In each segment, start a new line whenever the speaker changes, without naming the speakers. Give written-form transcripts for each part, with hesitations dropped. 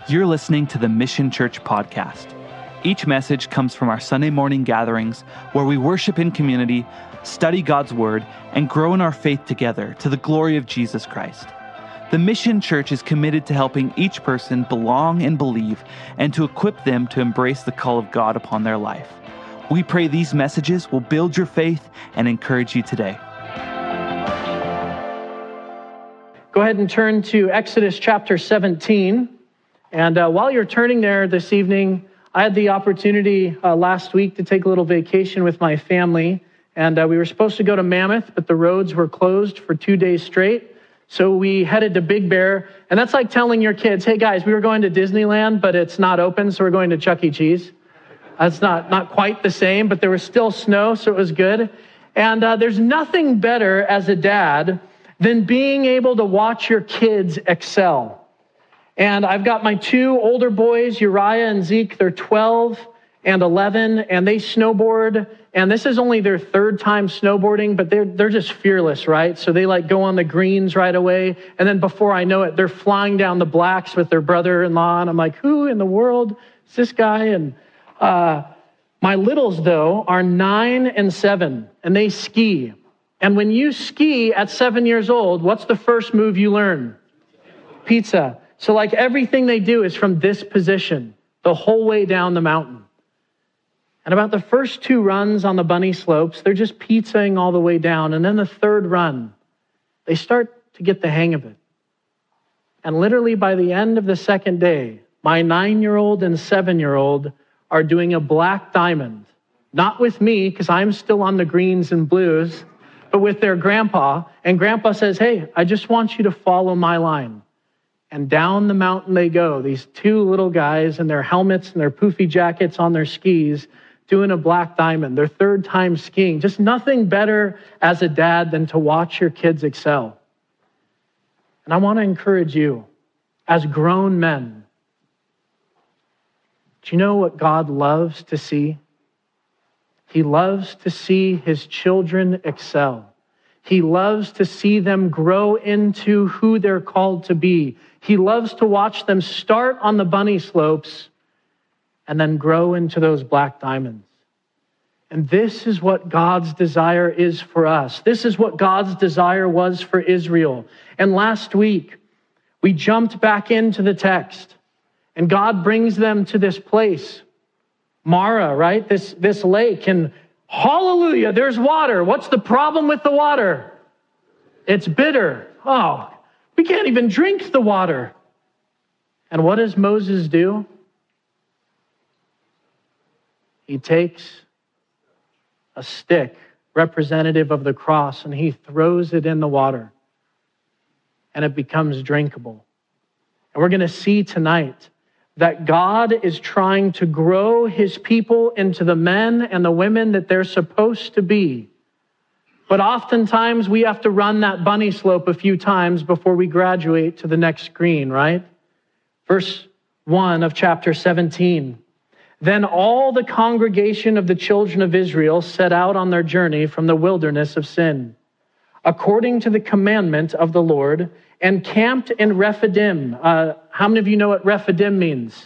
You're listening to the Mission Church podcast. Each message comes from our Sunday morning gatherings where we worship in community, study God's Word, and grow in our faith together to the glory of Jesus Christ. The Mission Church is committed to helping each person belong and believe and to equip them to embrace the call of God upon their life. We pray these messages will build your faith and encourage you today.
Go ahead and turn to Exodus chapter 17. And while you're turning there this evening, I had the opportunity last week to take a little vacation with my family. And we were supposed to go to Mammoth, but the roads were closed for 2 days straight. So we headed to Big Bear. And that's like telling your kids, hey guys, we were going to Disneyland, but it's not open, so we're going to Chuck E. Cheese. That's not quite the same, but there was still snow, so it was good. And there's nothing better as a dad than being able to watch your kids excel. And I've got my two older boys, Uriah and Zeke. They're 12 and 11, and they snowboard. And this is only their third time snowboarding, but they're just fearless, right? So they like go on the greens right away. And then before I know it, they're flying down the blacks with their brother-in-law. And I'm like, who in the world is this guy? And my littles, though, are 9 and 7, and they ski. And when you ski at 7 years old, what's the first move you learn? Pizza. So like everything they do is from this position, the whole way down the mountain. And about the first 2 runs on the bunny slopes, they're just pizzaing all the way down. And then the third run, they start to get the hang of it. And literally by the end of the second day, my 9-year-old and 7-year-old are doing a black diamond. Not with me, because I'm still on the greens and blues, but with their grandpa. And grandpa says, hey, I just want you to follow my line. And down the mountain they go, these 2 little guys in their helmets and their poofy jackets on their skis, doing a black diamond, their third time skiing. Just nothing better as a dad than to watch your kids excel. And I want to encourage you, as grown men, do you know what God loves to see? He loves to see his children excel. He loves to see them grow into who they're called to be. He loves to watch them start on the bunny slopes and then grow into those black diamonds. And this is what God's desire is for us. This is what God's desire was for Israel. And last week, we jumped back into the text, and God brings them to this place, Mara, right? This lake, and hallelujah, there's water. What's the problem with the water? It's bitter. Oh, we can't even drink the water. And what does Moses do? He takes a stick representative of the cross and he throws it in the water. And it becomes drinkable. And we're going to see tonight that God is trying to grow his people into the men and the women that they're supposed to be. But oftentimes we have to run that bunny slope a few times before we graduate to the next screen, right? Verse 1 of chapter 17. Then all the congregation of the children of Israel set out on their journey from the wilderness of Sin, according to the commandment of the Lord, and camped in Rephidim. How many of you know what Rephidim means?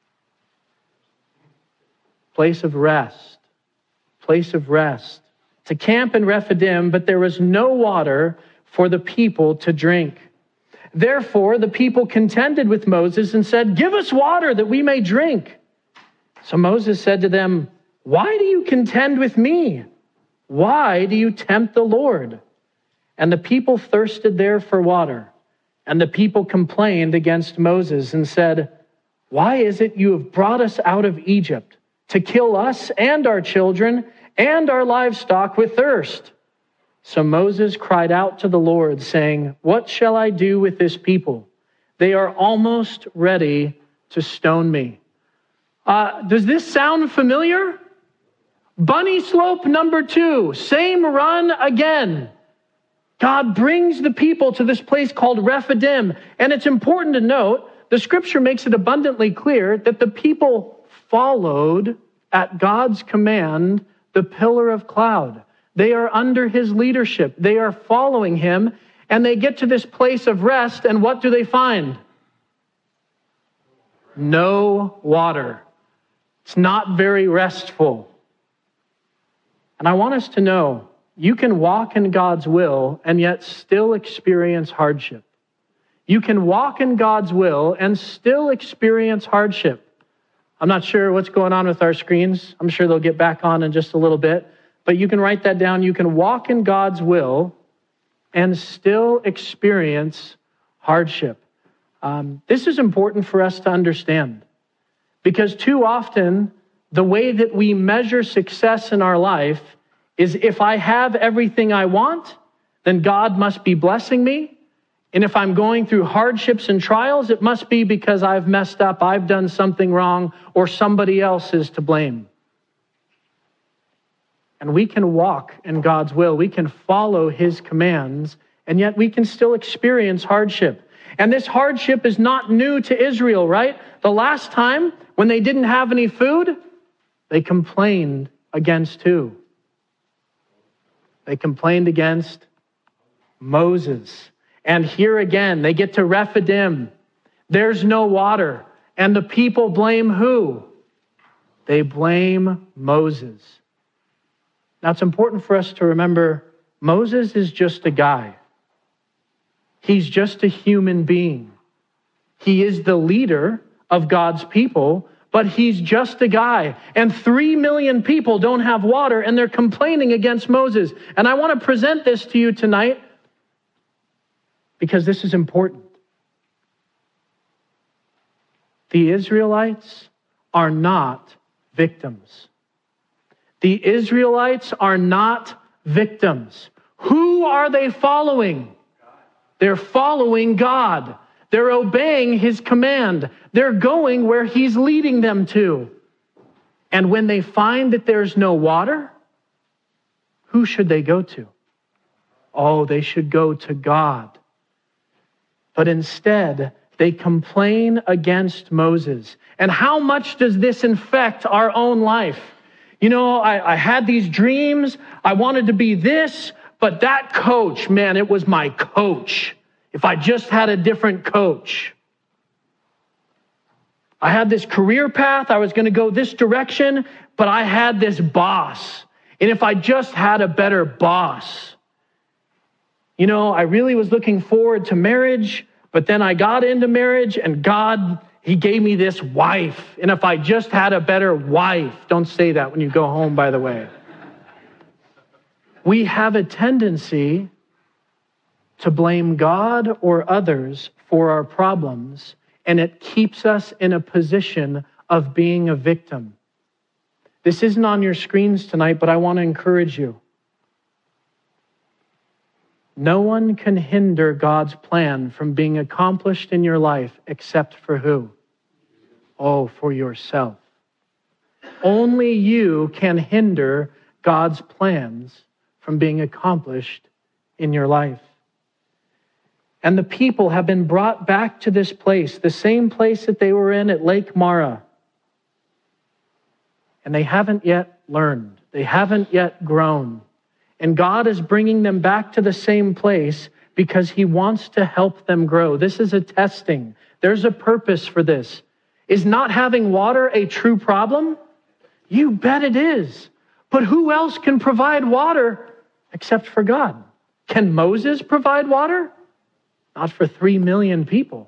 Place of rest. Place of rest. To camp in Rephidim, but there was no water for the people to drink. Therefore, the people contended with Moses and said, give us water that we may drink. So Moses said to them, why do you contend with me? Why do you tempt the Lord? And the people thirsted there for water. And the people complained against Moses and said, why is it you have brought us out of Egypt to kill us and our children and our livestock with thirst? So Moses cried out to the Lord, saying, what shall I do with this people? They are almost ready to stone me. Does this sound familiar? Bunny slope number 2, same run again. God brings the people to this place called Rephidim. And it's important to note, the scripture makes it abundantly clear that the people followed at God's command the pillar of cloud. They are under his leadership. They are following him, and they get to this place of rest, and what do they find? no water. It's not very restful. And I want us to know, you can walk in God's will and yet still experience hardship. You can walk in God's will and still experience hardship. I'm not sure what's going on with our screens. I'm sure they'll get back on in just a little bit. But you can write that down. You can walk in God's will and still experience hardship. This is important for us to understand, because too often the way that we measure success in our life is, if I have everything I want, then God must be blessing me. And if I'm going through hardships and trials, it must be because I've messed up, I've done something wrong, or somebody else is to blame. And we can walk in God's will. We can follow his commands, and yet we can still experience hardship. And this hardship is not new to Israel, right? The last time when they didn't have any food, they complained against who? They complained against Moses. And here again, they get to Rephidim. There's no water. And the people blame who? They blame Moses. Now, it's important for us to remember, Moses is just a guy. He's just a human being. He is the leader of God's people, but he's just a guy. And 3 million people don't have water, and they're complaining against Moses. And I want to present this to you tonight because this is important. The Israelites are not victims. The Israelites are not victims. Who are they following? They're following God. They're obeying his command. They're going where he's leading them to. And when they find that there's no water, who should they go to? Oh, they should go to God. But instead, they complain against Moses. And how much does this infect our own life? You know, I had these dreams. I wanted to be this. But that coach, man, it was my coach. If I just had a different coach. I had this career path. I was going to go this direction, but I had this boss. And if I just had a better boss. You know, I really was looking forward to marriage, but then I got into marriage and God, he gave me this wife. And if I just had a better wife. Don't say that when you go home, by the way. We have a tendency to blame God or others for our problems, and it keeps us in a position of being a victim. This isn't on your screens tonight, but I want to encourage you. No one can hinder God's plan from being accomplished in your life except for who? Oh, for yourself. Only you can hinder God's plans from being accomplished in your life. And the people have been brought back to this place, the same place that they were in at Lake Mara. And they haven't yet learned. They haven't yet grown. And God is bringing them back to the same place because he wants to help them grow. This is a testing. There's a purpose for this. Is not having water a true problem? You bet it is. But who else can provide water except for God? Can Moses provide water? Not for 3 million people.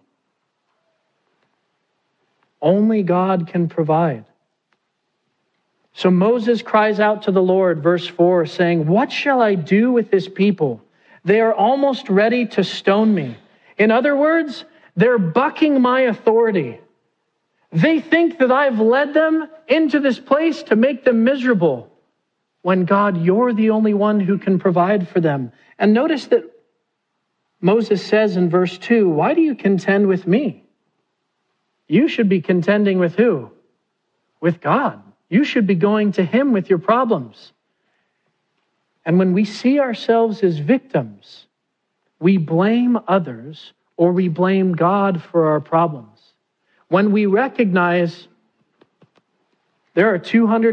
Only God can provide. So Moses cries out to the Lord, verse 4, saying, "What shall I do with this people? They are almost ready to stone me." In other words, they're bucking my authority. They think that I've led them into this place to make them miserable, when God, you're the only one who can provide for them. And notice that Moses says in verse 2, "Why do you contend with me?" You should be contending with who? With God. You should be going to him with your problems. And when we see ourselves as victims, we blame others or we blame God for our problems. When we recognize there are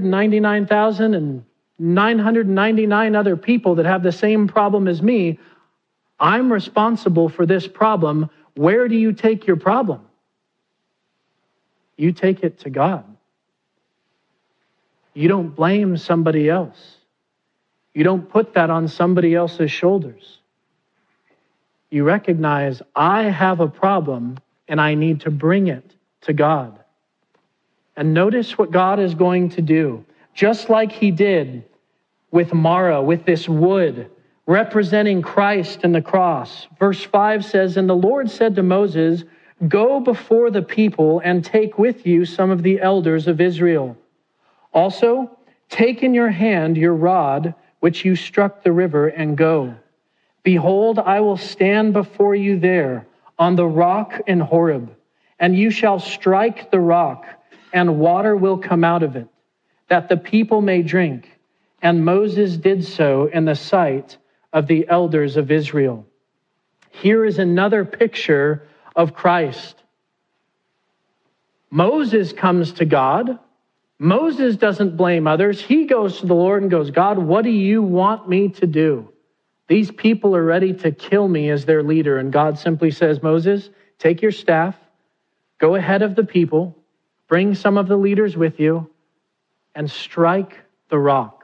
299,999 other people that have the same problem as me, I'm responsible for this problem. Where do you take your problem? You take it to God. You don't blame somebody else. You don't put that on somebody else's shoulders. You recognize, I have a problem and I need to bring it to God. And notice what God is going to do. Just like he did with Mara, with this wood representing Christ and the cross. Verse 5 says, "And the Lord said to Moses, go before the people and take with you some of the elders of Israel. Also, take in your hand your rod, which you struck the river, and go. Behold, I will stand before you there on the rock in Horeb, and you shall strike the rock, and water will come out of it, that the people may drink. And Moses did so in the sight of the elders of Israel." Here is another picture of Christ. Moses comes to God. Moses doesn't blame others. He goes to the Lord and goes, God, what do you want me to do? These people are ready to kill me as their leader. And God simply says, Moses, take your staff, go ahead of the people, bring some of the leaders with you, and strike the rock.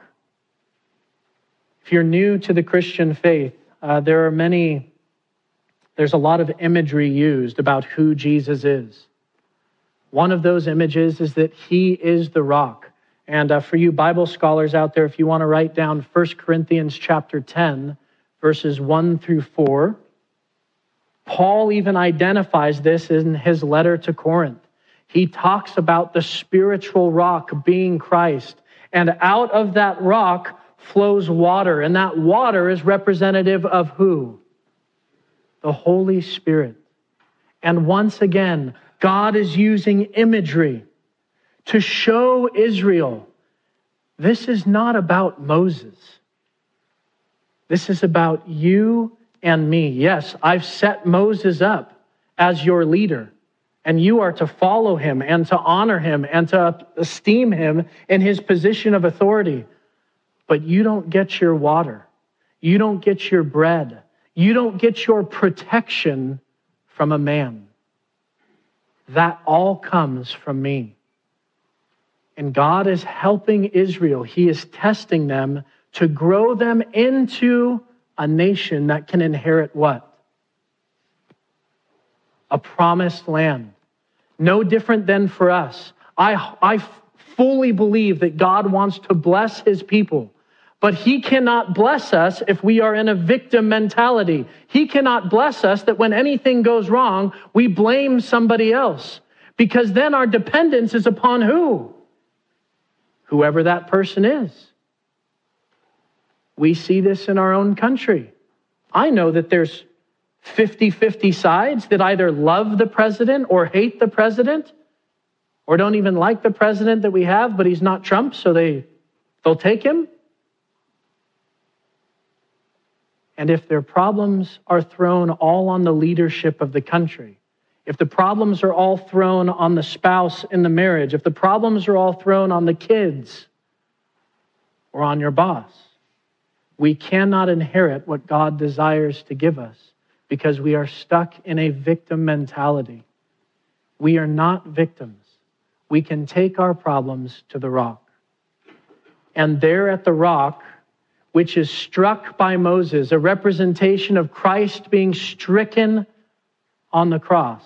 If you're new to the Christian faith, there's a lot of imagery used about who Jesus is. One of those images is that he is the rock. And for you Bible scholars out there, if you want to write down 1 Corinthians chapter 10, verses 1 through 4, Paul even identifies this in his letter to Corinth. He talks about the spiritual rock being Christ. And out of that rock flows water. And that water is representative of who? The Holy Spirit. And once again, God is using imagery to show Israel, this is not about Moses. This is about you and me. Yes, I've set Moses up as your leader, and you are to follow him and to honor him and to esteem him in his position of authority. But you don't get your water. You don't get your bread. You don't get your protection from a man. That all comes from me. And God is helping Israel. He is testing them to grow them into a nation that can inherit what? A promised land. No different than for us. I fully believe that God wants to bless his people. But he cannot bless us if we are in a victim mentality. He cannot bless us that when anything goes wrong, we blame somebody else. Because then our dependence is upon who? Whoever that person is. We see this in our own country. I know that there's 50-50 sides that either love the president or hate the president, or don't even like the president that we have, but he's not Trump, so they'll take him. And if their problems are thrown all on the leadership of the country, if the problems are all thrown on the spouse in the marriage, if the problems are all thrown on the kids or on your boss, we cannot inherit what God desires to give us because we are stuck in a victim mentality. We are not victims. We can take our problems to the rock. And there at the rock, which is struck by Moses, a representation of Christ being stricken on the cross,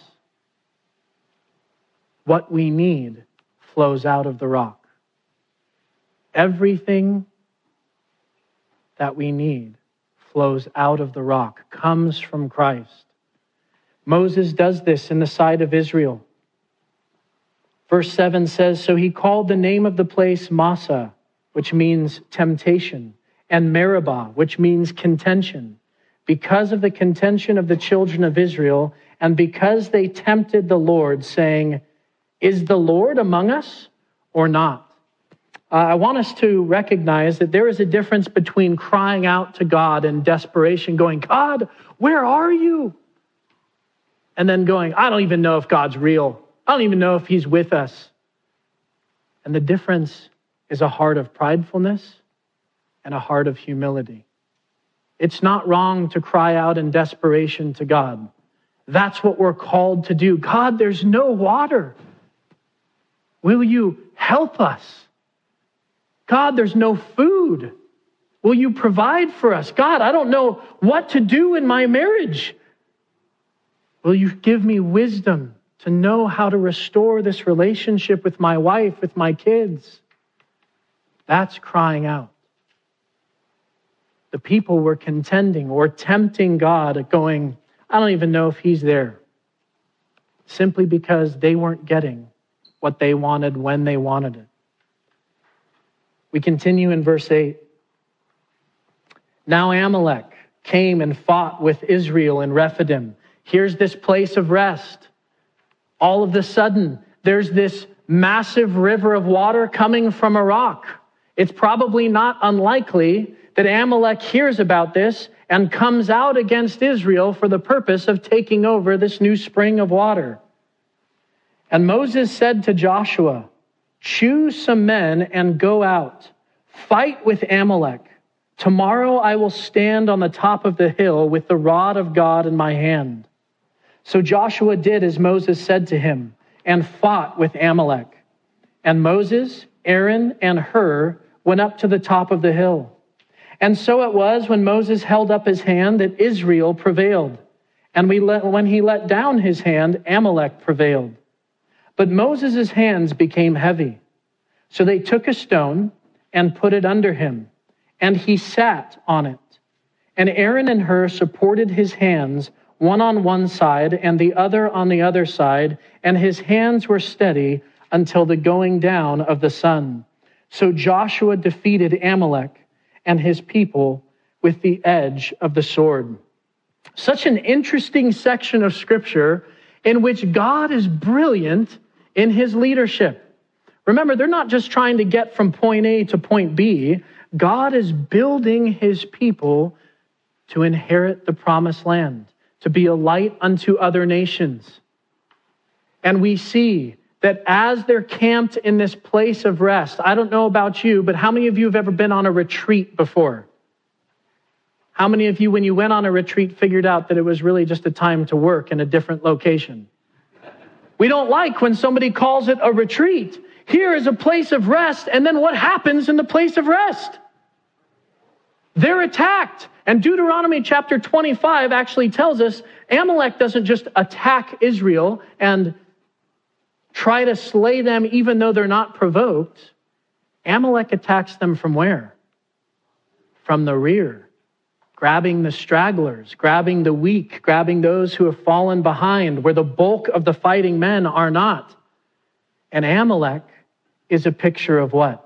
what we need flows out of the rock. Everything that we need flows out of the rock, comes from Christ. Moses does this in the sight of Israel. Verse 7 says, "So he called the name of the place Massah, which means temptation, and Meribah, which means contention, because of the contention of the children of Israel, and because they tempted the Lord, saying, is the Lord among us or not?" I want us to recognize that there is a difference between crying out to God in desperation, going, God, where are you? And then going, I don't even know if God's real. I don't even know if he's with us. And the difference is a heart of pridefulness and a heart of humility. It's not wrong to cry out in desperation to God. That's what we're called to do. God, there's no water. Will you help us? God, there's no food. Will you provide for us? God, I don't know what to do in my marriage. Will you give me wisdom to know how to restore this relationship with my wife, with my kids? That's crying out. The people were contending or tempting God, going, I don't even know if he's there. Simply because they weren't getting what they wanted when they wanted it. We continue in verse 8. Now Amalek came and fought with Israel in Rephidim. Here's this place of rest. All of a sudden, there's this massive river of water coming from a rock. It's probably not unlikely that Amalek hears about this and comes out against Israel for the purpose of taking over this new spring of water. And Moses said to Joshua, choose some men and go out. Fight with Amalek. Tomorrow I will stand on the top of the hill with the rod of God in my hand. So Joshua did as Moses said to him and fought with Amalek. And Moses, Aaron, and Hur went up to the top of the hill. And so it was when Moses held up his hand that Israel prevailed. And when he let down his hand, Amalek prevailed. But Moses' hands became heavy. So they took a stone and put it under him, and he sat on it. And Aaron and Hur supported his hands, one on one side and the other on the other side, and his hands were steady until the going down of the sun. So Joshua defeated Amalek and his people with the edge of the sword. Such an interesting section of Scripture in which God is brilliant in his leadership. Remember, they're not just trying to get from point A to point B. God is building his people to inherit the promised land, to be a light unto other nations. And we see that as they're camped in this place of rest, I don't know about you, but how many of you have ever been on a retreat before? How many of you, when you went on a retreat, figured out that it was really just a time to work in a different location? We don't like when somebody calls it a retreat. Here is a place of rest, and then what happens in the place of rest? They're attacked. And Deuteronomy chapter 25 actually tells us Amalek doesn't just attack Israel and try to slay them even though they're not provoked. Amalek attacks them from where? From the rear, grabbing the stragglers, grabbing the weak, grabbing those who have fallen behind, where the bulk of the fighting men are not. And Amalek is a picture of what?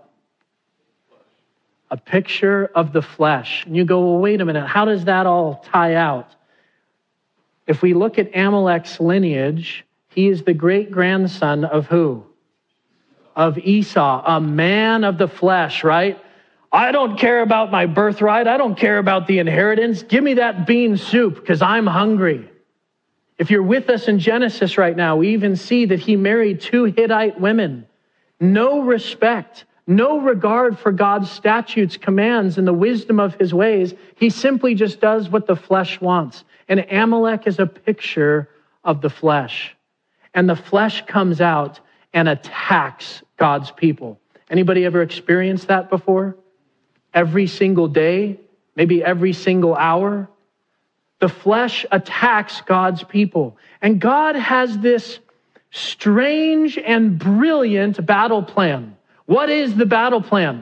A picture of the flesh. And you go, well, wait a minute, how does that all tie out? If we look at Amalek's lineage, he is the great-grandson of who? Of Esau, a man of the flesh, right? I don't care about my birthright. I don't care about the inheritance. Give me that bean soup because I'm hungry. If you're with us in Genesis right now, we even see that he married 2 Hittite women. No respect, no regard for God's statutes, commands, and the wisdom of his ways. He simply just does what the flesh wants. And Amalek is a picture of the flesh. And the flesh comes out and attacks God's people. Anybody ever experienced that before? Every single day, maybe every single hour. The flesh attacks God's people. And God has this strange and brilliant battle plan. What is the battle plan?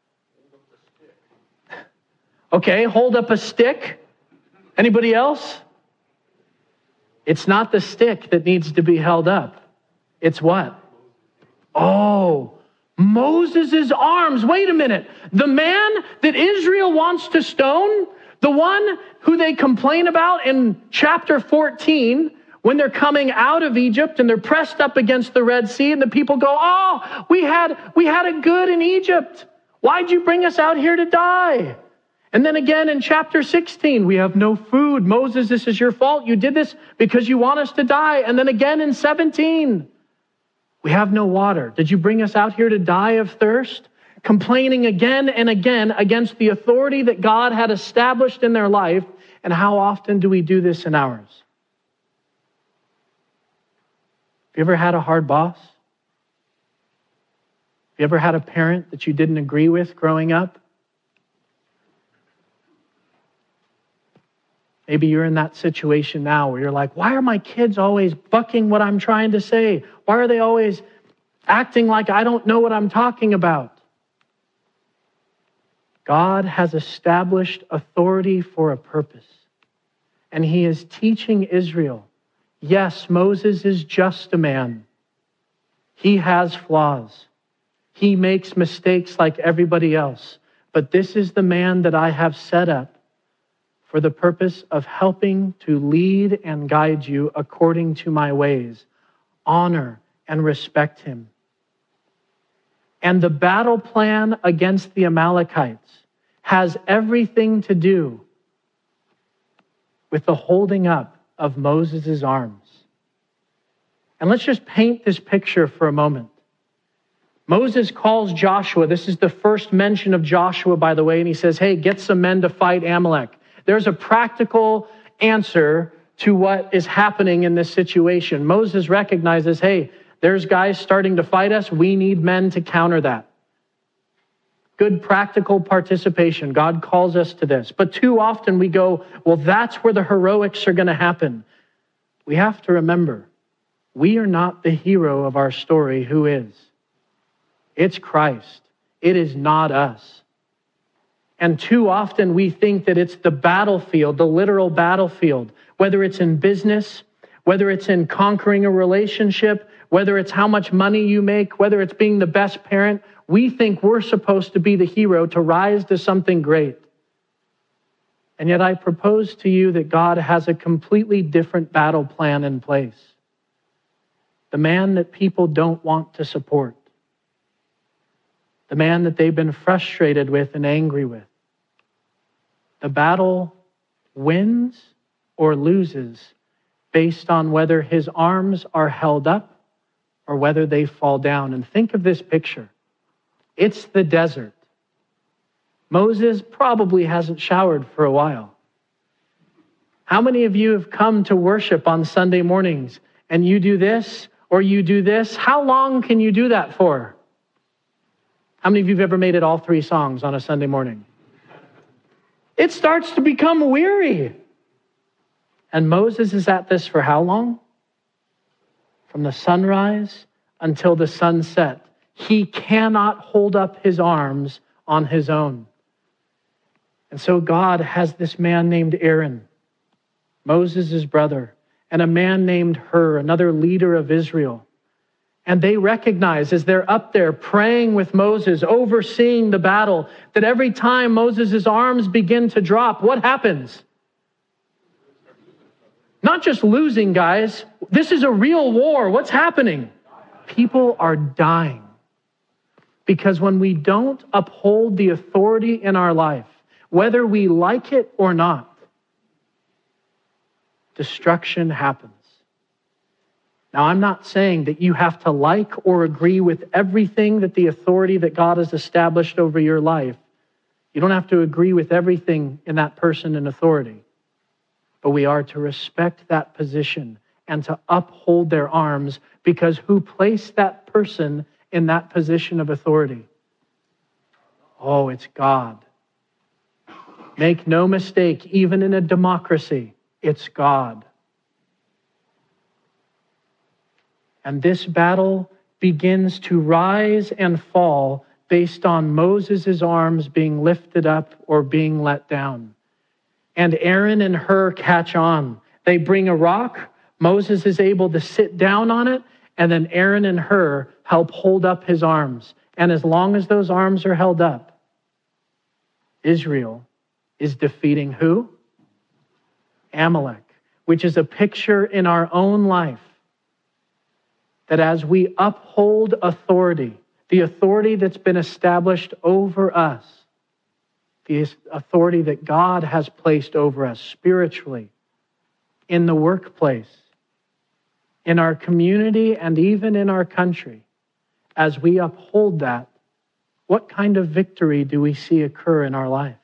Okay, hold up a stick. Anybody else? It's not the stick that needs to be held up. It's what? Oh, Moses' arms. Wait a minute. The man that Israel wants to stone, the one who they complain about in chapter 14, when they're coming out of Egypt and they're pressed up against the Red Sea and the people go, oh, we had it good in Egypt. Why'd you bring us out here to die? And then again in chapter 16, we have no food. Moses, this is your fault. You did this because you want us to die. And then again in 17, we have no water. Did you bring us out here to die of thirst? Complaining again and again against the authority that God had established in their life. And how often do we do this in ours? Have you ever had a hard boss? You ever had a parent that you didn't agree with growing up? Maybe you're in that situation now where you're like, why are my kids always bucking what I'm trying to say? Why are they always acting like I don't know what I'm talking about? God has established authority for a purpose. And he is teaching Israel, yes, Moses is just a man. He has flaws. He makes mistakes like everybody else. But this is the man that I have set up for the purpose of helping to lead and guide you according to my ways. Honor and respect him. And the battle plan against the Amalekites has everything to do with the holding up of Moses' arms. And let's just paint this picture for a moment. Moses calls Joshua. This is the first mention of Joshua, by the way, and he says, hey, get some men to fight Amalek. There's a practical answer to what is happening in this situation. Moses recognizes, hey, there's guys starting to fight us. We need men to counter that. Good practical participation. God calls us to this. But too often we go, well, that's where the heroics are going to happen. We have to remember, we are not the hero of our story. Who is? It's Christ. It is not us. And too often we think that it's the battlefield, the literal battlefield, whether it's in business, whether it's in conquering a relationship, whether it's how much money you make, whether it's being the best parent. We think we're supposed to be the hero to rise to something great. And yet I propose to you that God has a completely different battle plan in place. The man that people don't want to support. The man that they've been frustrated with and angry with. The battle wins or loses based on whether his arms are held up or whether they fall down. And think of this picture. It's the desert. Moses probably hasn't showered for a while. How many of you have come to worship on Sunday mornings and you do this or you do this? How long can you do that for? How many of you have ever made it all 3 songs on a Sunday morning? It starts to become weary. And Moses is at this for how long? From the sunrise until the sunset. He cannot hold up his arms on his own. And so God has this man named Aaron, Moses' brother, and a man named Hur, another leader of Israel. And they recognize as they're up there praying with Moses, overseeing the battle, that every time Moses' arms begin to drop, what happens? Not just losing, guys. This is a real war. What's happening? People are dying. Because when we don't uphold the authority in our life, whether we like it or not, destruction happens. Now, I'm not saying that you have to like or agree with everything that the authority that God has established over your life. You don't have to agree with everything in that person in authority. But we are to respect that position and to uphold their arms, because who placed that person in that position of authority? Oh, it's God. Make no mistake, even in a democracy, it's God. And this battle begins to rise and fall based on Moses' arms being lifted up or being let down. And Aaron and Hur catch on. They bring a rock. Moses is able to sit down on it. And then Aaron and Hur help hold up his arms. And as long as those arms are held up, Israel is defeating who? Amalek, which is a picture in our own life that as we uphold authority, the authority that's been established over us, the authority that God has placed over us spiritually, in the workplace, in our community, and even in our country, as we uphold that, what kind of victory do we see occur in our life?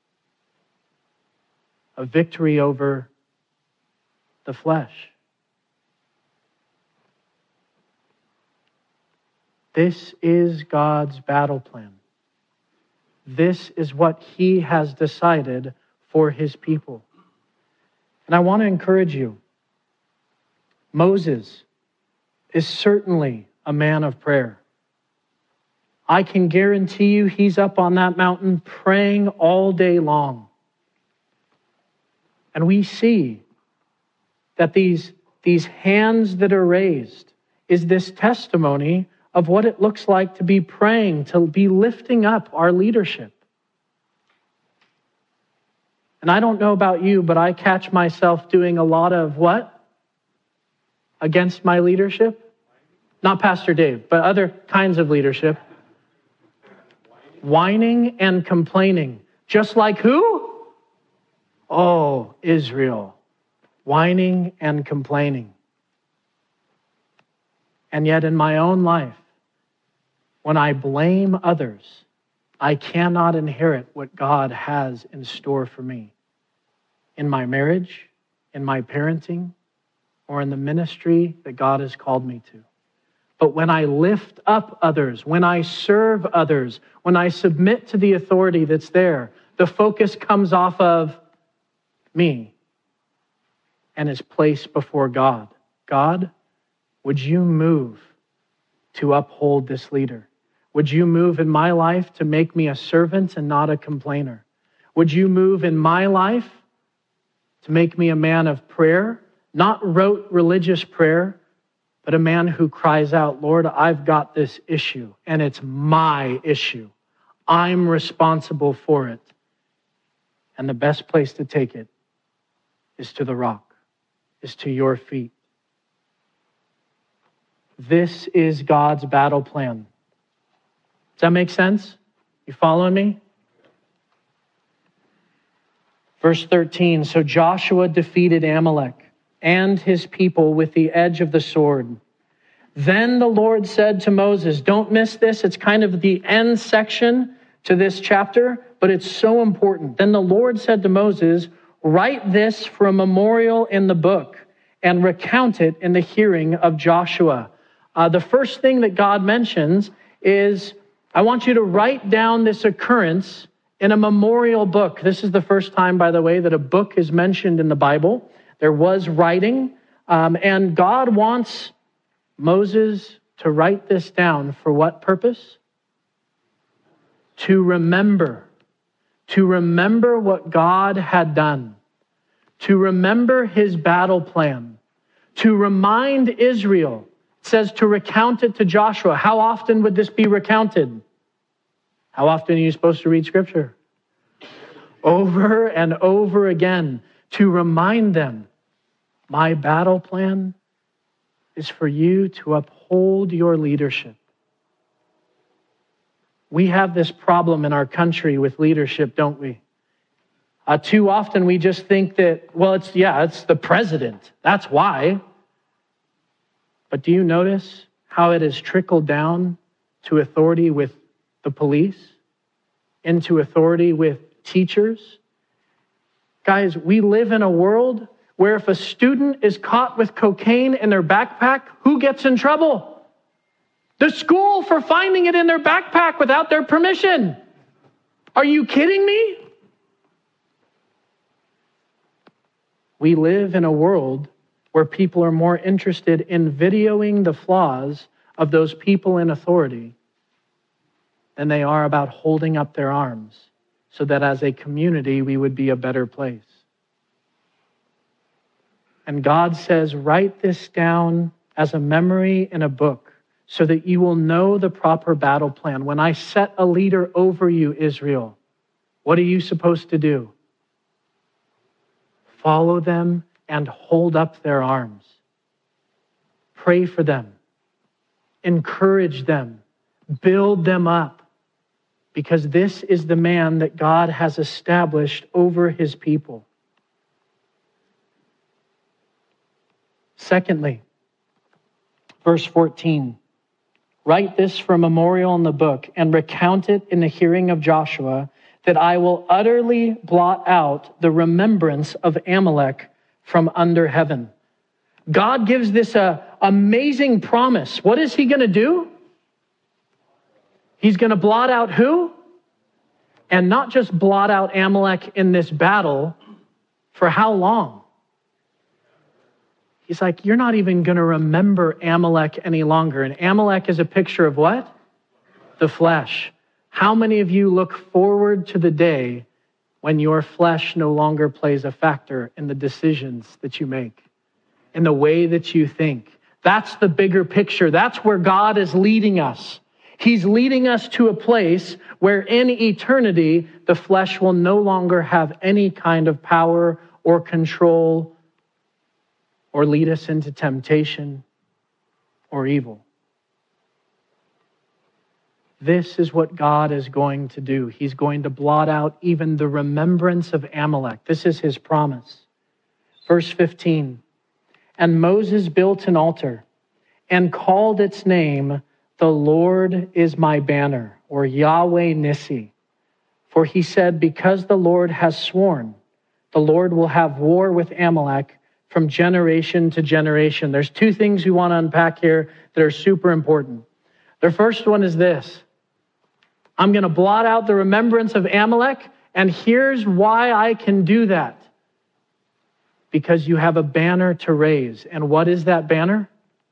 A victory over the flesh. This is God's battle plan. This is what he has decided for his people. And I want to encourage you. Moses is certainly a man of prayer. I can guarantee you he's up on that mountain praying all day long. And we see that these hands that are raised is this testimony of what it looks like to be praying, to be lifting up our leadership. And I don't know about you, but I catch myself doing a lot of what? Against my leadership? Not Pastor Dave, but other kinds of leadership. Whining and complaining. Just like who? Oh, Israel. Whining and complaining. And yet in my own life, when I blame others, I cannot inherit what God has in store for me. In my marriage, in my parenting, or in the ministry that God has called me to. But when I lift up others, when I serve others, when I submit to the authority that's there, the focus comes off of me and is placed before God. God, would you move to uphold this leader? Would you move in my life to make me a servant and not a complainer? Would you move in my life to make me a man of prayer, not rote religious prayer, but a man who cries out, Lord, I've got this issue, and it's my issue. I'm responsible for it. And the best place to take it is to the rock, is to your feet. This is God's battle plan. Does that make sense? You following me? Verse 13, so Joshua defeated Amalek and his people with the edge of the sword. Then the Lord said to Moses, don't miss this. It's kind of the end section to this chapter, but it's so important. Then the Lord said to Moses, write this for a memorial in the book and recount it in the hearing of Joshua. The first thing that God mentions is, I want you to write down this occurrence in a memorial book. This is the first time, by the way, that a book is mentioned in the Bible. There was writing, and God wants Moses to write this down for what purpose? To remember what God had done, to remember his battle plan, to remind Israel. It says to recount it to Joshua. How often would this be recounted? How often are you supposed to read Scripture? Over and over again, to remind them, my battle plan is for you to uphold your leadership. We have this problem in our country with leadership, don't we? Too often we just think that, well, it's the president. That's why. But do you notice how it has trickled down to authority with the police, into authority with teachers? Guys, we live in a world where if a student is caught with cocaine in their backpack, who gets in trouble? The school for finding it in their backpack without their permission. Are you kidding me? We live in a world where people are more interested in videoing the flaws of those people in authority than they are about holding up their arms so that as a community we would be a better place. And God says, write this down as a memory in a book so that you will know the proper battle plan. When I set a leader over you, Israel, what are you supposed to do? Follow them and hold up their arms. Pray for them. Encourage them. Build them up. Because this is the man that God has established over his people. Secondly, verse 14. Write this for a memorial in the book and recount it in the hearing of Joshua, that I will utterly blot out the remembrance of Amalek from under heaven. God gives this amazing promise. What is he going to do? He's going to blot out who? And not just blot out Amalek in this battle. For how long? He's like, you're not even going to remember Amalek any longer. And Amalek is a picture of what? The flesh. How many of you look forward to the day when your flesh no longer plays a factor in the decisions that you make, in the way that you think? That's the bigger picture. That's where God is leading us. He's leading us to a place where in eternity, the flesh will no longer have any kind of power or control or lead us into temptation or evil. This is what God is going to do. He's going to blot out even the remembrance of Amalek. This is his promise. Verse 15, and Moses built an altar and called its name, the Lord is my banner, or Yahweh Nissi. For he said, because the Lord has sworn, the Lord will have war with Amalek from generation to generation. There's two things we want to unpack here that are super important. The first one is this. I'm going to blot out the remembrance of Amalek, and here's why I can do that. Because you have a banner to raise. And what is that banner?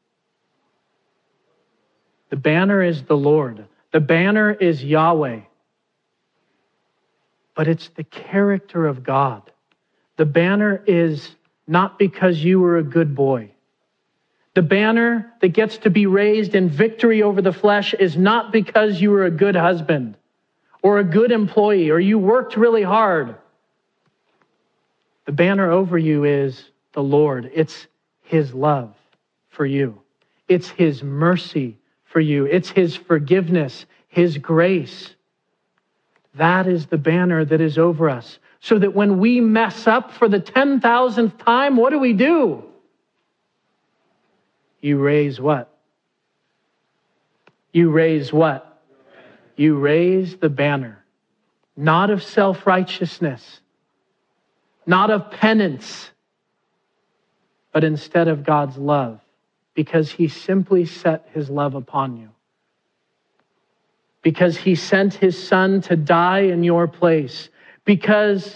The banner is the Lord. The banner is Yahweh. But it's the character of God. The banner is not because you were a good boy. The banner that gets to be raised in victory over the flesh is not because you were a good husband or a good employee or you worked really hard. The banner over you is the Lord. It's his love for you. It's his mercy for you. It's his forgiveness, his grace. That is the banner that is over us. So that when we mess up for the 10,000th time, what do? You raise what? You raise what? You raise the banner. Not of self-righteousness. Not of penance. But instead of God's love. Because he simply set his love upon you. Because he sent his son to die in your place. Because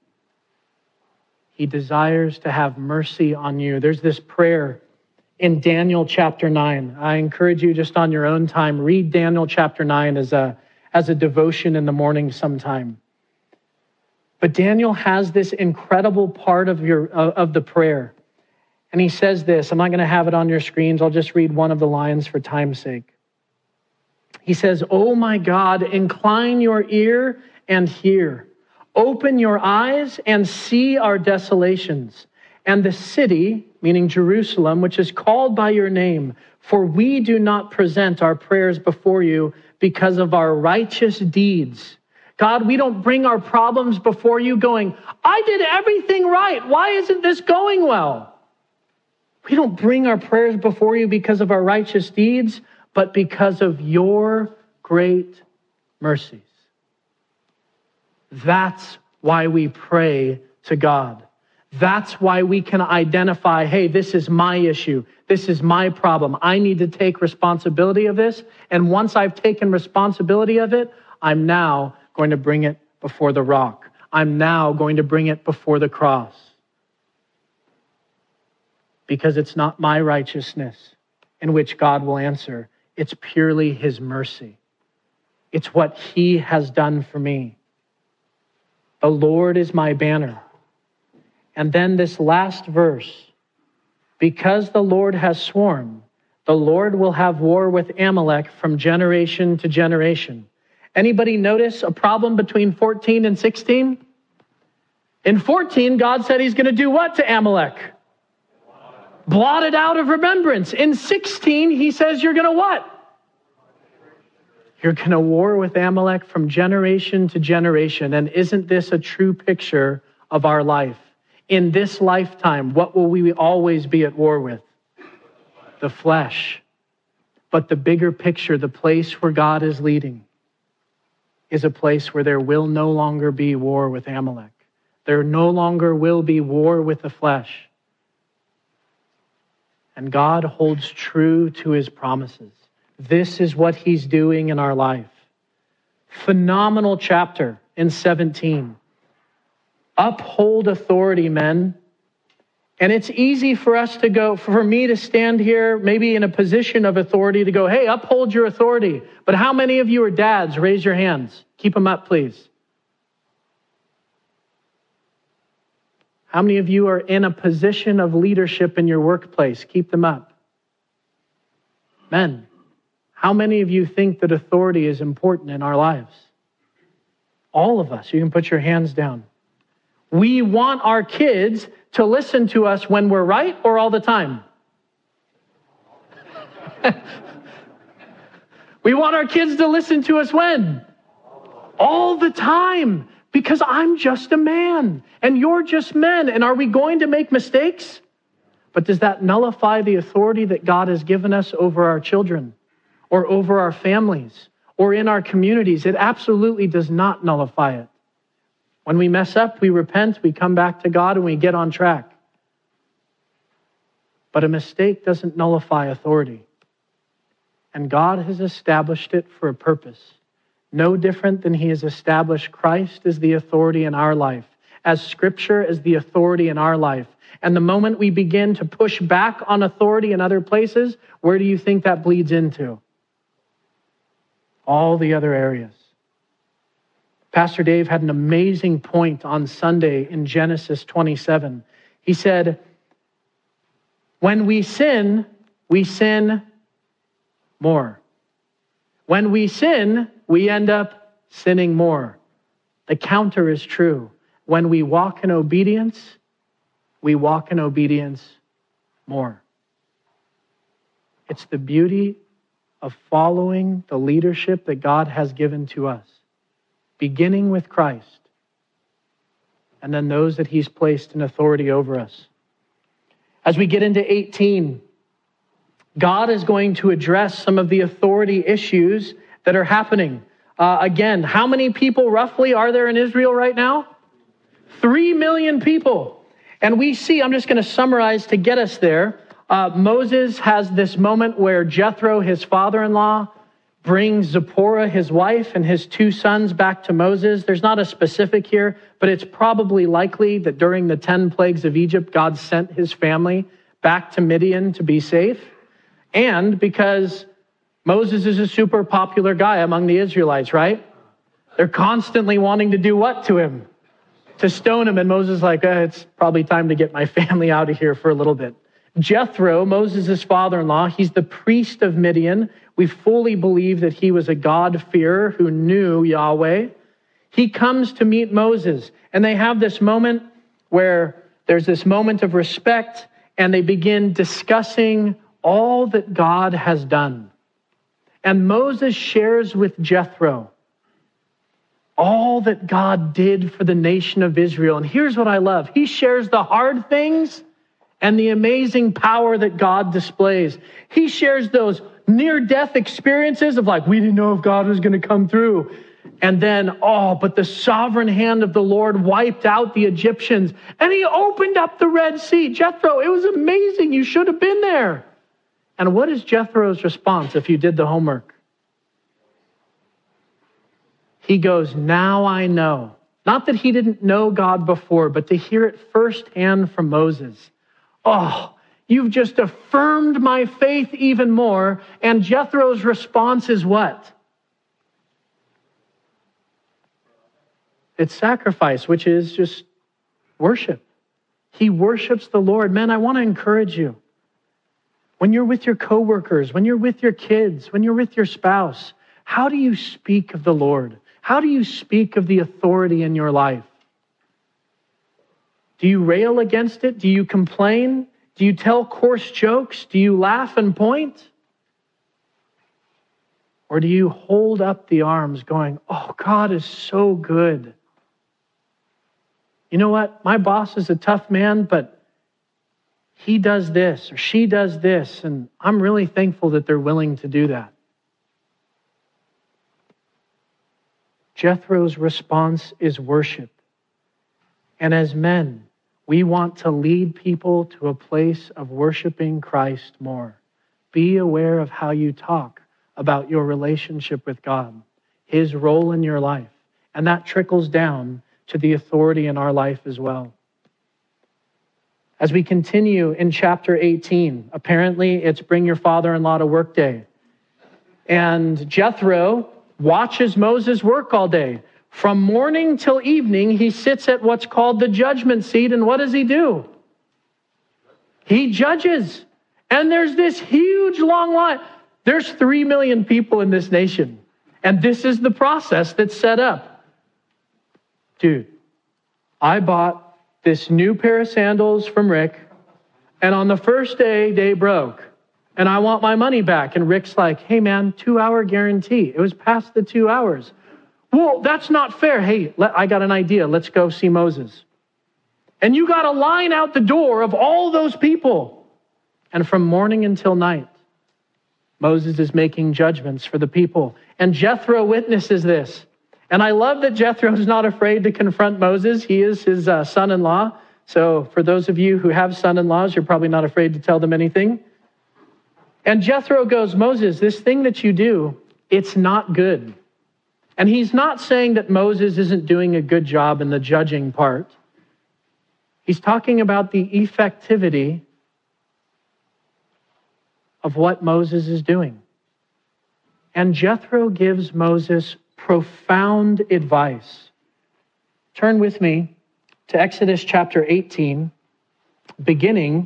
he desires to have mercy on you. There's this prayer in Daniel chapter 9. I encourage you just on your own time, read Daniel chapter 9 as a devotion in the morning sometime. But Daniel has this incredible part of the prayer. And he says this, I'm not going to have it on your screens. I'll just read one of the lines for time's sake. He says, "Oh my God, incline your ear and hear. Open your eyes and see our desolations. And the city," meaning Jerusalem, "which is called by your name. For we do not present our prayers before you because of our righteous deeds." God, we don't bring our problems before you going, I did everything right. Why isn't this going well? We don't bring our prayers before you because of our righteous deeds, but because of your great mercies. That's why we pray to God. That's why we can identify, hey, this is my issue. This is my problem. I need to take responsibility of this. And once I've taken responsibility of it, I'm now going to bring it before the rock. I'm now going to bring it before the cross. Because it's not my righteousness in which God will answer. It's purely his mercy. It's what he has done for me. The Lord is my banner. And then this last verse, because the Lord has sworn, the Lord will have war with Amalek from generation to generation. Anybody notice a problem between 14 and 16? In 14, God said he's going to do what to Amalek? Blot it out of remembrance. In 16, he says you're going to what? You're going to war with Amalek from generation to generation. And isn't this a true picture of our life? In this lifetime, what will we always be at war with? The flesh. But the bigger picture, the place where God is leading, is a place where there will no longer be war with Amalek. There no longer will be war with the flesh. And God holds true to his promises. This is what he's doing in our life. Phenomenal chapter in 17. Uphold authority, men. And it's easy for us to go, for me to stand here, maybe in a position of authority, to go, hey, uphold your authority. But how many of you are dads? Raise your hands. Keep them up, please. How many of you are in a position of leadership in your workplace? Keep them up. Men, how many of you think that authority is important in our lives? All of us. You can put your hands down. We want our kids to listen to us when we're right or all the time? We want our kids to listen to us when? All the time. Because I'm just a man and you're just men. And are we going to make mistakes? But does that nullify the authority that God has given us over our children or over our families or in our communities? It absolutely does not nullify it. When we mess up, we repent, we come back to God, and we get on track. But a mistake doesn't nullify authority. And God has established it for a purpose. No different than he has established Christ as the authority in our life, as Scripture as the authority in our life. And the moment we begin to push back on authority in other places, where do you think that bleeds into? All the other areas. Pastor Dave had an amazing point on Sunday in Genesis 27. He said, when we sin more. When we sin, we end up sinning more. The counter is true. When we walk in obedience, we walk in obedience more. It's the beauty of following the leadership that God has given to us, beginning with Christ, and then those that he's placed in authority over us. As we get into 18, God is going to address some of the authority issues that are happening. Again, how many people roughly are there in Israel right now? 3 million people. And we see, I'm just going to summarize to get us there. Moses has this moment where Jethro, his father-in-law, brings Zipporah, his wife, and his 2 sons back to Moses. There's not a specific here, but it's probably likely that during the 10 plagues of Egypt, God sent his family back to Midian to be safe. And because Moses is a super popular guy among the Israelites, right? They're constantly wanting to do what to him? To stone him. And Moses is like, it's probably time to get my family out of here for a little bit. Jethro, Moses' father-in-law, he's the priest of Midian. We fully believe that he was a God-fearer who knew Yahweh. He comes to meet Moses, and they have this moment where there's this moment of respect, and they begin discussing all that God has done. And Moses shares with Jethro all that God did for the nation of Israel. And here's what I love. He shares the hard things and the amazing power that God displays. He shares those near-death experiences of like, we didn't know if God was going to come through. And then, but the sovereign hand of the Lord wiped out the Egyptians. And he opened up the Red Sea. Jethro, it was amazing. You should have been there. And what is Jethro's response if you did the homework? He goes, now I know. Not that he didn't know God before, but to hear it firsthand from Moses. Oh, you've just affirmed my faith even more. And Jethro's response is what? It's sacrifice, which is just worship. He worships the Lord. Men, I want to encourage you. When you're with your coworkers, when you're with your kids, when you're with your spouse, how do you speak of the Lord? How do you speak of the authority in your life? Do you rail against it? Do you complain? Do you tell coarse jokes? Do you laugh and point? Or do you hold up the arms going, oh, God is so good. You know what? My boss is a tough man, but he does this or she does this, and I'm really thankful that they're willing to do that. Jethro's response is worship. And as men, we want to lead people to a place of worshiping Christ more. Be aware of how you talk about your relationship with God. his role in your life. And that trickles down to the authority in our life as well. As we continue in chapter 18, apparently it's bring your father-in-law to work day. And Jethro watches Moses work all day. From morning till evening, he sits at what's called the judgment seat. And what does he do? He judges. And there's this huge long line. There's 3 million people in this nation. And this is the process that's set up. Dude, I bought this new pair of sandals from Rick. And on the first day, they broke. And I want my money back. And Rick's like, hey man, 2-hour guarantee. It was past the 2 hours. Well, that's not fair. Hey, I got an idea. Let's go see Moses. And you got a line out the door of all those people. And from morning until night, Moses is making judgments for the people. And Jethro witnesses this. And I love that Jethro is not afraid to confront Moses. He is his son-in-law. So for those of you who have son-in-laws, you're probably not afraid to tell them anything. And Jethro goes, Moses, this thing that you do, it's not good. And he's not saying that Moses isn't doing a good job in the judging part. He's talking about the effectivity of what Moses is doing. And Jethro gives Moses profound advice. Turn with me to Exodus chapter 18, beginning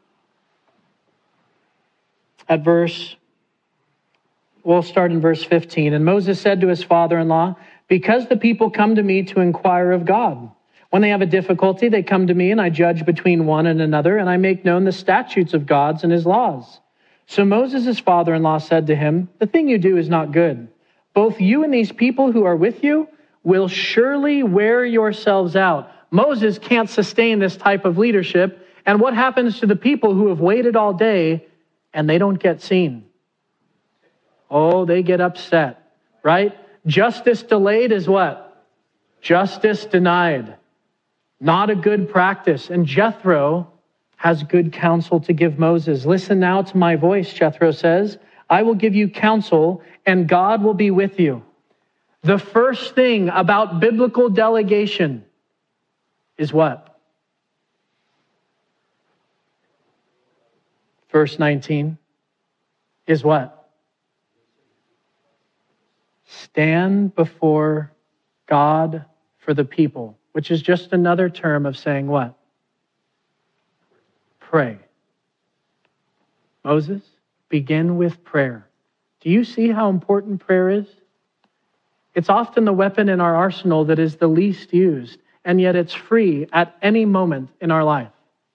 at we'll start in verse 15. And Moses said to his father-in-law, because the people come to me to inquire of God. When they have a difficulty, they come to me and I judge between one and another, and I make known the statutes of God and his laws. So Moses, his father-in-law, said to him, the thing you do is not good. Both you and these people who are with you will surely wear yourselves out. Moses can't sustain this type of leadership. And what happens to the people who have waited all day and they don't get seen? Oh, they get upset, right? Justice delayed is what? Justice denied. Not a good practice. And Jethro has good counsel to give Moses. Listen now to my voice, Jethro says. I will give you counsel and God will be with you. The first thing about biblical delegation is what? Verse 19 is what? Stand before God for the people, which is just another term of saying what? Pray. Moses, begin with prayer. Do you see how important prayer is? It's often the weapon in our arsenal that is the least used, and yet it's free at any moment in our life.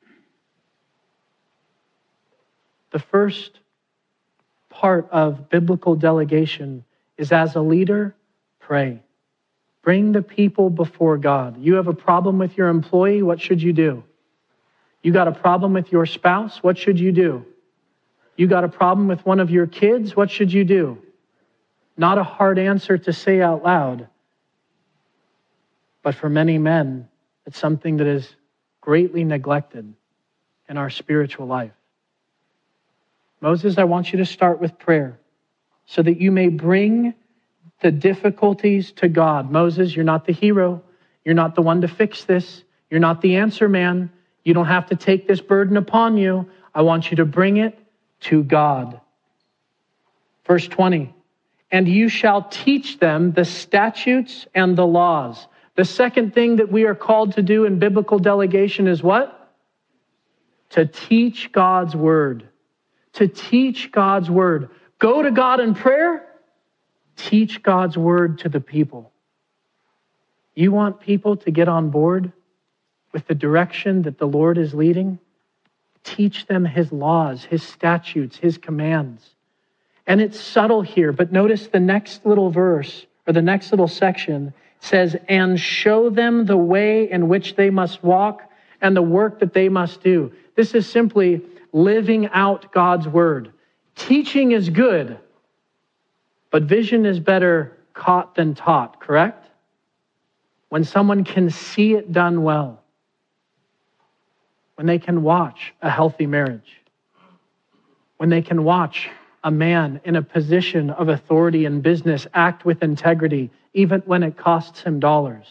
The first part of biblical delegation is, as a leader, pray. Bring the people before God. You have a problem with your employee, what should you do? You got a problem with your spouse, what should you do? You got a problem with one of your kids, what should you do? Not a hard answer to say out loud, but for many men, it's something that is greatly neglected in our spiritual life. Moses, I want you to start with prayer so that you may bring the difficulties to God. Moses, you're not the hero. You're not the one to fix this. You're not the answer man. You don't have to take this burden upon you. I want you to bring it to God. Verse 20, and you shall teach them the statutes and the laws. The second thing that we are called to do in biblical delegation is what? To teach God's word. To teach God's word. Go to God in prayer. Teach God's word to the people. You want people to get on board with the direction that the Lord is leading? Teach them his laws, his statutes, his commands. And it's subtle here, but notice the next little verse, or the next little section says, and show them the way in which they must walk and the work that they must do. This is simply living out God's word. Teaching is good, but vision is better caught than taught, correct? When someone can see it done well, when they can watch a healthy marriage, when they can watch a man in a position of authority in business act with integrity, even when it costs him dollars.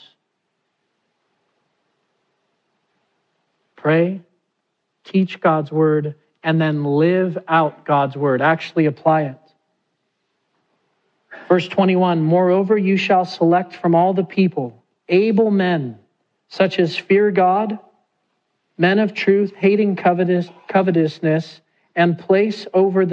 Pray, teach God's word, and then live out God's word. Actually apply it. Verse 21, moreover, you shall select from all the people able men, such as fear God, men of truth, hating covetousness, and place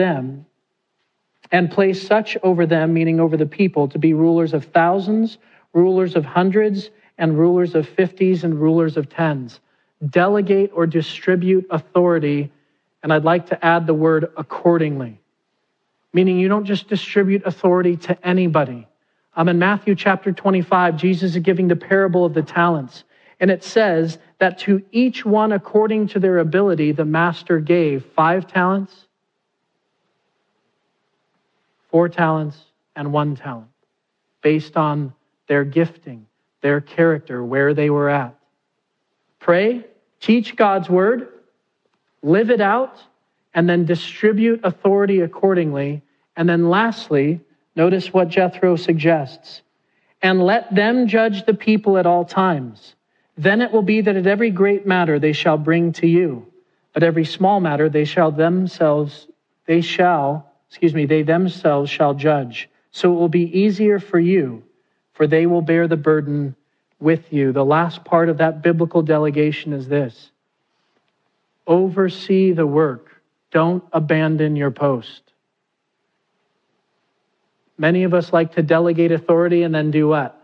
such over them, meaning over the people, to be rulers of thousands, rulers of hundreds, and rulers of 50s, and rulers of 10s. Delegate or distribute authority, and I'd like to add the word accordingly. Meaning you don't just distribute authority to anybody. In Matthew chapter 25, Jesus is giving the parable of the talents. And it says that to each one according to their ability, the master gave 5 talents, 4 talents, and 1 talent, based on their gifting, their character, where they were at. Pray, teach God's word, live it out, and then distribute authority accordingly. And then lastly, notice what Jethro suggests. And let them judge the people at all times. Then it will be that at every great matter they shall bring to you, but every small matter they themselves shall judge. So it will be easier for you, for they will bear the burden with you. The last part of that biblical delegation is this: oversee the work. Don't abandon your post. Many of us like to delegate authority and then do what?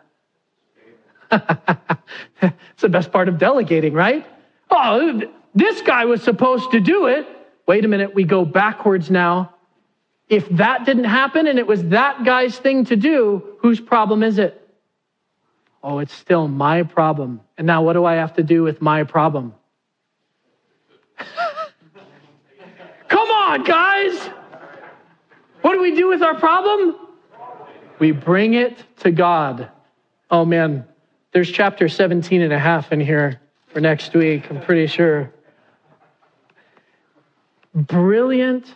It's the best part of delegating, right? Oh, this guy was supposed to do it. Wait a minute, we go backwards now. If that didn't happen and it was that guy's thing to do, whose problem is it? Oh, it's still my problem. And now what do I have to do with my problem? Come on, guys. What do we do with our problem? We bring it to God. Oh man, there's chapter 17 and a half in here for next week, I'm pretty sure. Brilliant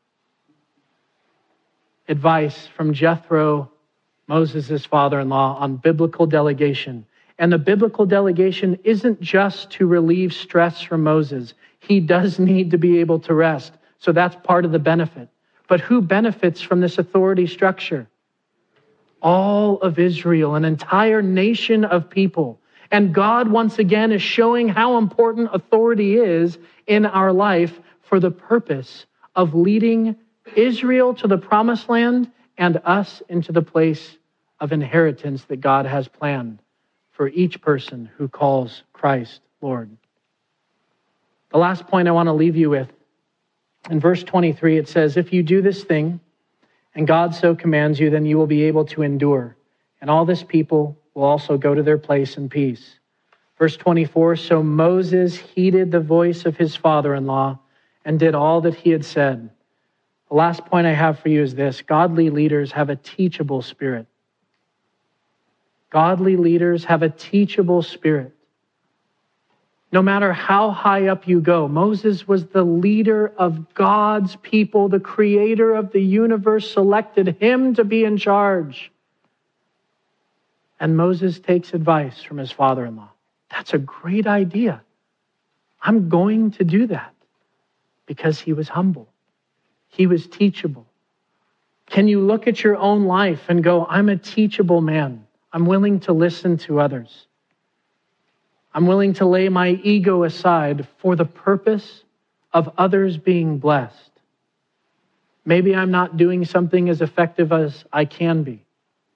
advice from Jethro, Moses' father-in-law, on biblical delegation. And the biblical delegation isn't just to relieve stress from Moses. He does need to be able to rest. So that's part of the benefit. But who benefits from this authority structure? All of Israel, an entire nation of people. And God, once again, is showing how important authority is in our life for the purpose of leading Israel to the promised land and us into the place of inheritance that God has planned for each person who calls Christ Lord. The last point I want to leave you with, in verse 23, it says, if you do this thing, and God so commands you, then you will be able to endure. And all this people will also go to their place in peace. Verse 24, so Moses heeded the voice of his father-in-law and did all that he had said. The last point I have for you is this: godly leaders have a teachable spirit. Godly leaders have a teachable spirit. No matter how high up you go, Moses was the leader of God's people. The creator of the universe selected him to be in charge. And Moses takes advice from his father-in-law. That's a great idea. I'm going to do that, because he was humble. He was teachable. Can you look at your own life and go, I'm a teachable man. I'm willing to listen to others. I'm willing to lay my ego aside for the purpose of others being blessed. Maybe I'm not doing something as effective as I can be.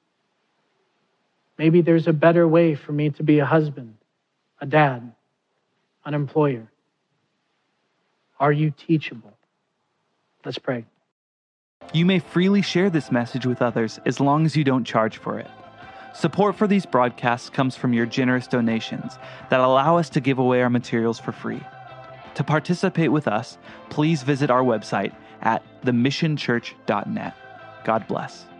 Maybe there's a better way for me to be a husband, a dad, an employer. Are you teachable? Let's pray.
You may freely share this message with others as long as you don't charge for it. Support for these broadcasts comes from your generous donations that allow us to give away our materials for free. To participate with us, please visit our website at themissionchurch.net. God bless.